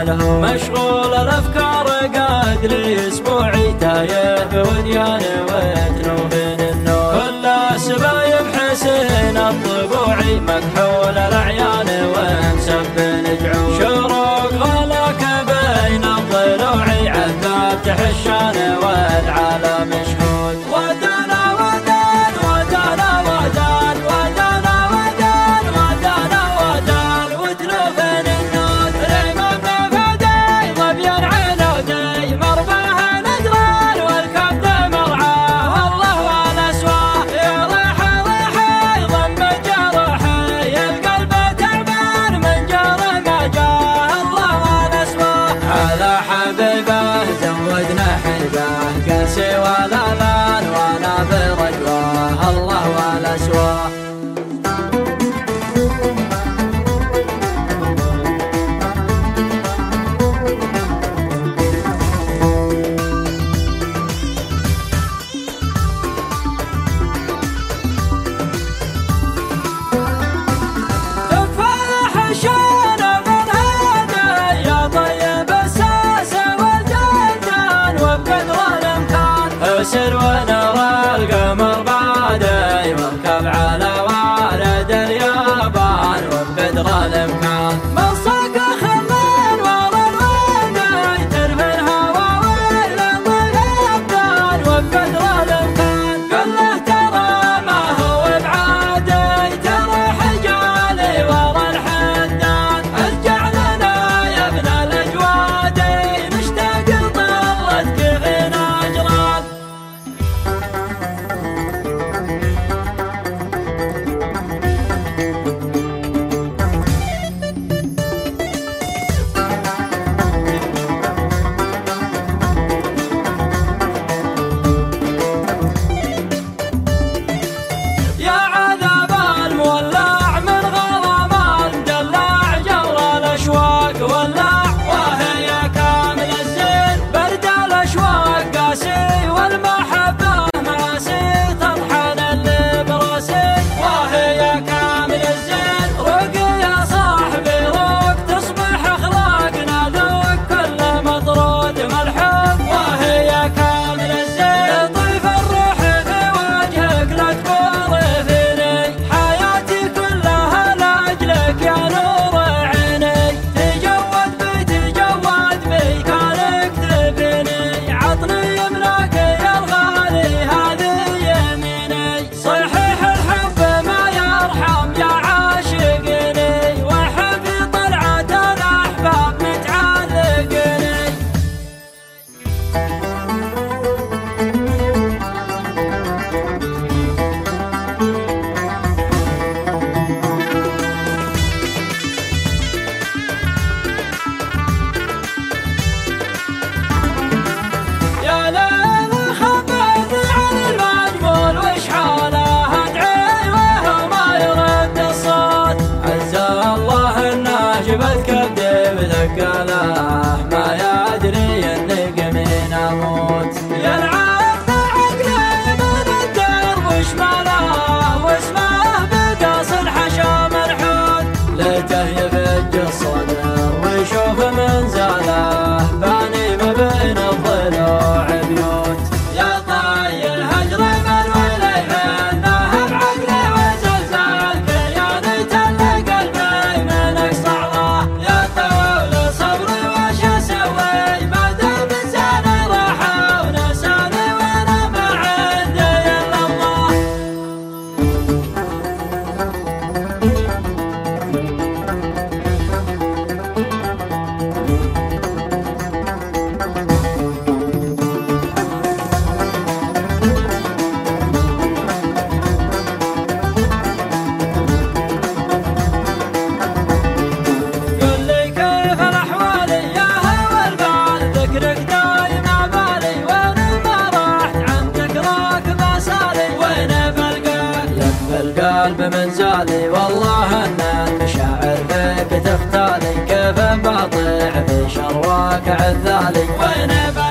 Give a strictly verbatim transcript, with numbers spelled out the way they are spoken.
الهوى، مشغول الافكار قاد لي اسبوعي تايه بوديان وتنوبين النور، كل السبايب حسين الطبوعي مكحول الاعيان ومسبن جعول، شروق غلاك بين الضلوع عذاب تحشان والعالم مشهود. ودانا ودان ودانا ودان ودانا ودان ودانا ودان وتلوفن النود، ريما بفدي ظبيان عنودي مرباها ندران والكبد مرعاه الله والاسواه، يا ريحه ريحه ضم جرحي القلب تعبان من جرى ما جاه الله والاسواه، هذا حبيبه زودنا حلبه قاسي ولا لان وانا برجواه الله والاسواه. تفاح شان من هذا يا طيب الساسه والجدان وبقدر الامكان، اسر ونرى القمر بعدي واركب على وارد اليابان وبقدر الامكان، مصاك خلان ورا الوادي ترفي الهوى ويل الضيابان وبقدر الامكان، قل له ترى ما هو بعادي ترى حجالي ورا الحداد، ارجع لنا يا ابن الاجوادي مشتاق لطلتك فينا اجراد. يا عذاب المولع من غرام المدلع جرى الاشواق ولع، وهي كامل الزين برد الاشواق قاسي والمحبه ماسي تطحن اللي براسي، وهي كامل الزين روق يا صاحبي روق تصبح اخلاقنا ذوق كل مطرود ملحوق، وهي كامل الزين طيف الروح في وجهك لا تكون فيني حياتي كلها لاجلك يا نور عيني، تجود بي تجود بي كانك تبيني عطني يمناك يا الغالي هذه يميني، صحيح الحب ما يرحم يا عاشقني وحبي طلعة الاحباب متعلقني. يا ليل خبرني عن المجهول وش حاله ادعي وهو ما يرد الصوت، عز الله انه جبت كبدي بثقله ما يدري اني قمين اموت، يلعب بعقلي من الدرب وش ماله واسمه بقاص الحشا منحوت، ليته يفج الصدر ويشوف منزله باني ما بين الضلوع بيوت، يا طي الهجر من وليه انه بعقلي وزلزال كياني تل قلبي من اقصى الله، يا طول صبري وش اسوي ما دام انساني راح ونساني وانا ما عندي الا الله. قل لي كيف الاحوال يا هوى البال ذكرك دايم عبالي وين ما رحت عن ذكراك ما سالي، وين بلقاك يكفي القلب منزالي والله ان المشاعر فيك تختالي، كيف بطيع في شرواك عذالي وين